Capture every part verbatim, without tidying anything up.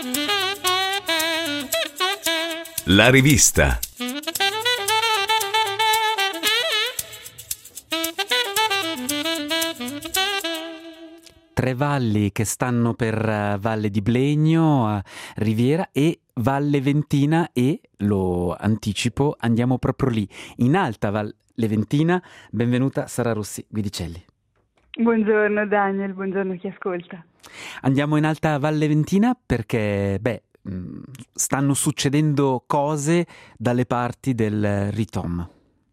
La rivista. Tre valli che stanno per uh, Valle di Blegno, uh, Riviera e Valle Ventina, e lo anticipo, andiamo proprio lì, in Alta Valle Ventina. Benvenuta Sara Rossi Guidicelli. Buongiorno Daniel, buongiorno chi ascolta. Andiamo in Alta Valle Ventina perché, beh, mh, stanno succedendo cose dalle parti del Ritom.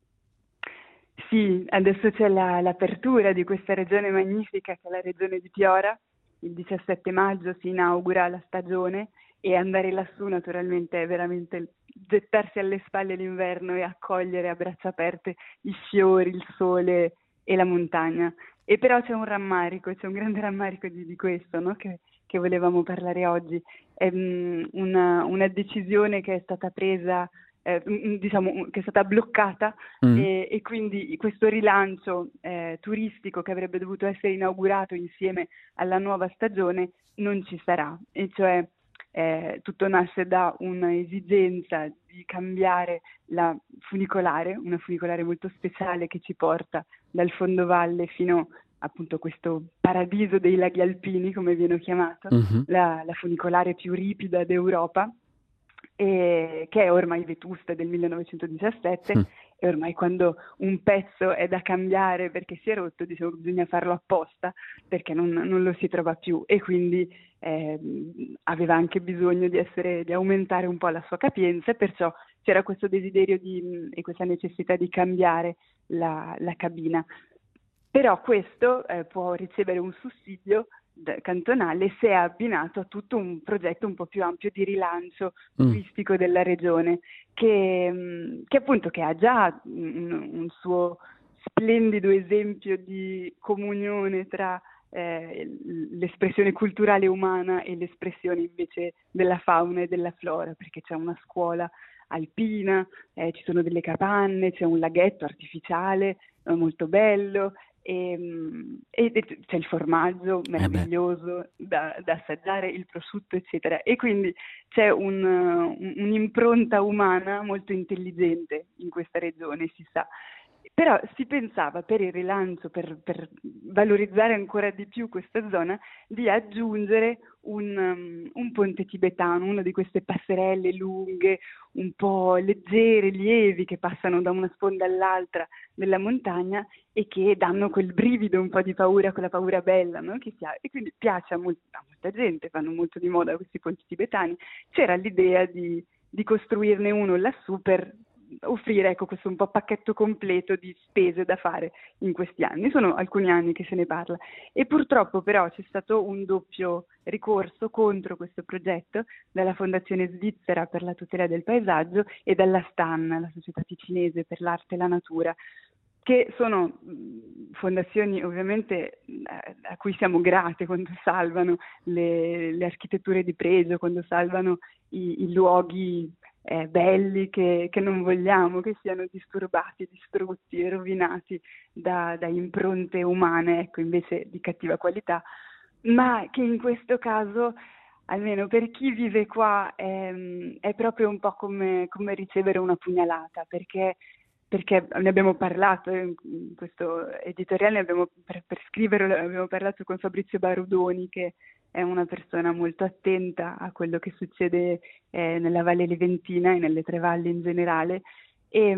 Sì, adesso c'è la, l'apertura di questa regione magnifica che è la regione di Piora. Il diciassette maggio si inaugura la stagione e andare lassù naturalmente è veramente gettarsi alle spalle l'inverno e accogliere a braccia aperte i fiori, il sole e la montagna. E però c'è un rammarico, c'è un grande rammarico di, di questo, no? che, che volevamo parlare oggi. È um, una, una decisione che è stata presa, eh, diciamo che è stata bloccata mm. e, e quindi questo rilancio eh, turistico che avrebbe dovuto essere inaugurato insieme alla nuova stagione non ci sarà, e cioè eh, tutto nasce da un'esigenza di cambiare la funicolare, una funicolare molto speciale che ci porta dal fondovalle fino appunto a questo paradiso dei laghi alpini, come viene chiamato, mm-hmm. la, la funicolare più ripida d'Europa, e che è ormai vetusta, del millenovecentodiciassette, mm. e ormai quando un pezzo è da cambiare perché si è rotto, diciamo, bisogna farlo apposta perché non, non lo si trova più, e quindi eh, aveva anche bisogno di essere, di aumentare un po' la sua capienza, e perciò c'era questo desiderio di, e questa necessità di cambiare la, la cabina. Però questo eh, può ricevere un sussidio cantonale se è abbinato a tutto un progetto un po' più ampio di rilancio mm. turistico della regione, che, che appunto che ha già un, un suo splendido esempio di comunione tra eh, l'espressione culturale umana e l'espressione invece della fauna e della flora, perché c'è una scuola alpina, eh, ci sono delle capanne, c'è un laghetto artificiale eh, molto bello, e, e c'è il formaggio meraviglioso eh da, da assaggiare, il prosciutto eccetera, e quindi c'è un, un, un'impronta umana molto intelligente in questa regione, si sa. Però si pensava, per il rilancio, per, per valorizzare ancora di più questa zona, di aggiungere un, um, un ponte tibetano, una di queste passerelle lunghe, un po' leggere, lievi, che passano da una sponda all'altra della montagna e che danno quel brivido un po' di paura, quella paura bella, no? Che si ha. E quindi piace a, molt- a molta gente, vanno molto di moda questi ponti tibetani. C'era l'idea di, di costruirne uno lassù per offrire, ecco, questo un po' pacchetto completo di spese da fare in questi anni. Sono alcuni anni che se ne parla, e purtroppo però c'è stato un doppio ricorso contro questo progetto dalla Fondazione Svizzera per la tutela del paesaggio e dalla STAN, la Società Ticinese per l'arte e la natura, che sono fondazioni ovviamente a cui siamo grate quando salvano le, le architetture di pregio, quando salvano i, i luoghi eh, belli che, che non vogliamo che siano disturbati, distrutti e rovinati da, da impronte umane, ecco, invece di cattiva qualità, ma che in questo caso, almeno per chi vive qua, è, è proprio un po' come, come ricevere una pugnalata, perché perché ne abbiamo parlato in questo editoriale, ne abbiamo, per, per scriverlo abbiamo parlato con Fabrizio Barudoni, che è una persona molto attenta a quello che succede eh, nella Valle Leventina e nelle tre valli in generale, e,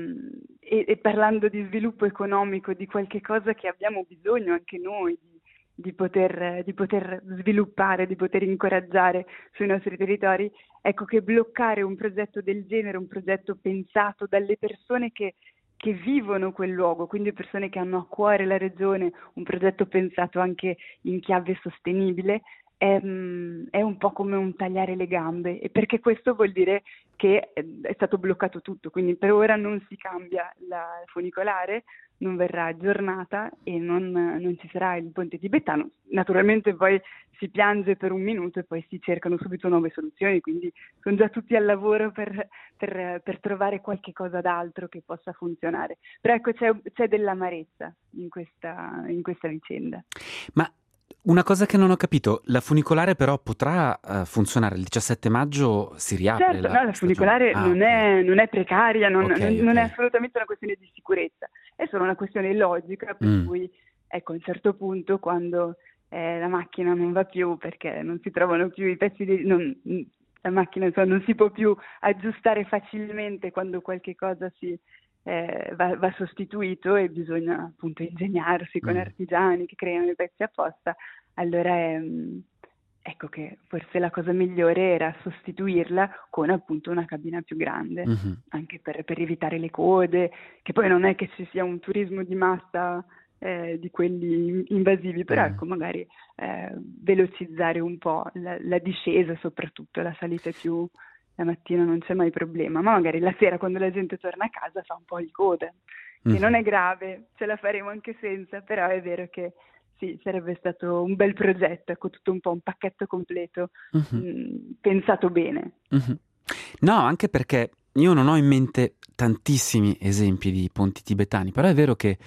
e, e parlando di sviluppo economico, di qualche cosa che abbiamo bisogno anche noi di, di poter, di poter sviluppare, di poter incoraggiare sui nostri territori, ecco che bloccare un progetto del genere, un progetto pensato dalle persone che, che vivono quel luogo, quindi persone che hanno a cuore la regione, un progetto pensato anche in chiave sostenibile, è, è un po' come un tagliare le gambe, e perché questo vuol dire che è stato bloccato tutto, quindi per ora non si cambia la funicolare, non verrà aggiornata e non, non ci sarà il ponte tibetano. Naturalmente poi si piange per un minuto e poi si cercano subito nuove soluzioni, quindi sono già tutti al lavoro per, per, per trovare qualche cosa d'altro che possa funzionare. Però ecco, c'è, c'è dell'amarezza in questa, in questa vicenda. Ma Una cosa che non ho capito, la funicolare però potrà uh, funzionare il diciassette maggio, si riapre Certo, la no, la stagione? funicolare Ah, non, ok. è, non è precaria, non, Ok, non- non è ok. assolutamente una questione di sicurezza, è solo una questione logica per Mm, cui, ecco, a un certo punto quando eh, la macchina non va più perché non si trovano più i pezzi di... non- la macchina insomma, non si può più aggiustare facilmente quando qualche cosa si, eh, va, va sostituito e bisogna appunto ingegnarsi con mm, artigiani che creano i pezzi apposta, allora è, ecco che forse la cosa migliore era sostituirla con appunto una cabina più grande, mhm, anche per, per evitare le code, che poi non è che ci sia un turismo di massa eh, di quelli invasivi, però mm. ecco magari eh, velocizzare un po' la, la discesa, soprattutto la salita è più... La mattina non c'è mai problema, ma magari la sera quando la gente torna a casa fa un po' di coda, che non Mhm. è grave, ce la faremo anche senza, però è vero che sì, sarebbe stato un bel progetto, ecco, tutto un po' un pacchetto completo, Mhm. mh, pensato bene. Mhm. No, anche perché io non ho in mente tantissimi esempi di ponti tibetani, però è vero che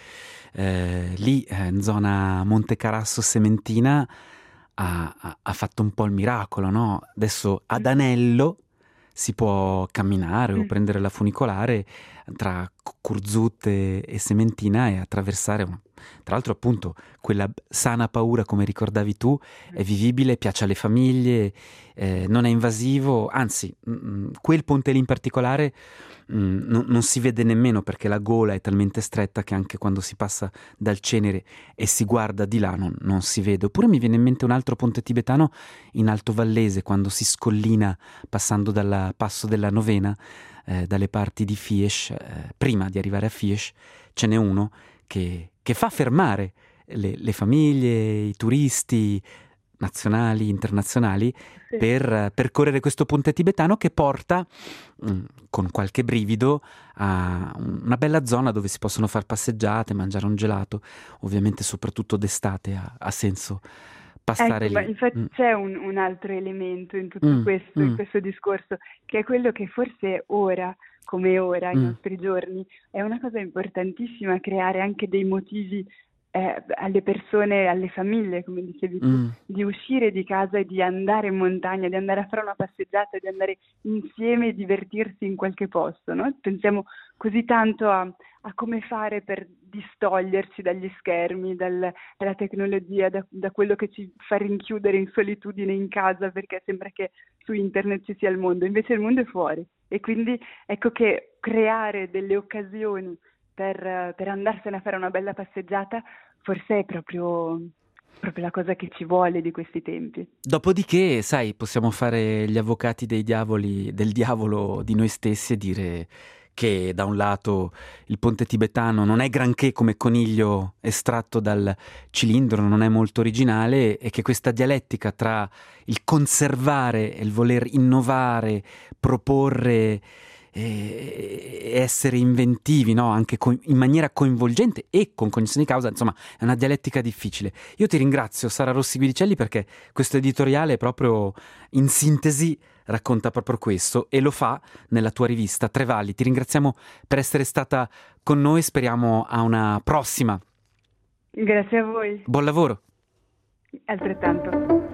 eh, lì eh, in zona Monte Carasso Sementina ha, ha- ha fatto un po' il miracolo, no? Adesso ad Mhm. Anello si può camminare o Mm. prendere la funicolare tra Curzute e Sementina e attraversare una... Tra l'altro appunto quella sana paura, come ricordavi tu, è vivibile, piace alle famiglie, eh, non è invasivo, anzi, mh, quel ponte lì in particolare mh, non, non si vede nemmeno perché la gola è talmente stretta che anche quando si passa dal Cenere e si guarda di là non, non si vede. Oppure mi viene in mente un altro ponte tibetano in Alto Vallese, quando si scollina passando dal passo della Novena, eh, dalle parti di Fiesci, eh, prima di arrivare a Fiesci, ce n'è uno che, che fa fermare le, le famiglie, i turisti nazionali, internazionali, Sì. per eh, percorrere questo ponte tibetano che porta, mm, con qualche brivido, a una bella zona dove si possono fare passeggiate, mangiare un gelato, ovviamente soprattutto d'estate ha, ha senso passare Ecco, ma lì. infatti Mm, c'è un, un altro elemento in tutto mm, questo, in mm, questo discorso, che è quello che forse ora, come ora, ai mm, nostri giorni, è una cosa importantissima creare anche dei motivi eh, alle persone, alle famiglie, come dicevi tu, mm, di uscire di casa e di andare in montagna, di andare a fare una passeggiata, di andare insieme e divertirsi in qualche posto, no? Pensiamo così tanto a, a come fare per distoglierci dagli schermi, dal, dalla tecnologia, da, da quello che ci fa rinchiudere in solitudine in casa perché sembra che su internet ci sia il mondo, invece il mondo è fuori e quindi ecco che creare delle occasioni per, per andarsene a fare una bella passeggiata forse è proprio, proprio la cosa che ci vuole di questi tempi. Dopodiché, sai, possiamo fare gli avvocati dei diavoli, del diavolo di noi stessi e dire che da un lato il ponte tibetano non è granché come coniglio estratto dal cilindro, non è molto originale e che questa dialettica tra il conservare e il voler innovare, proporre e essere inventivi, no? Anche co- in maniera coinvolgente e con cognizione di causa, insomma, è una dialettica difficile. Io ti ringrazio, Sara Rossi Guidicelli, perché questo editoriale proprio in sintesi racconta proprio questo e lo fa nella tua rivista Tre Valli. Ti ringraziamo per essere stata con noi, speriamo a una prossima. Grazie a voi, Buon lavoro. altrettanto.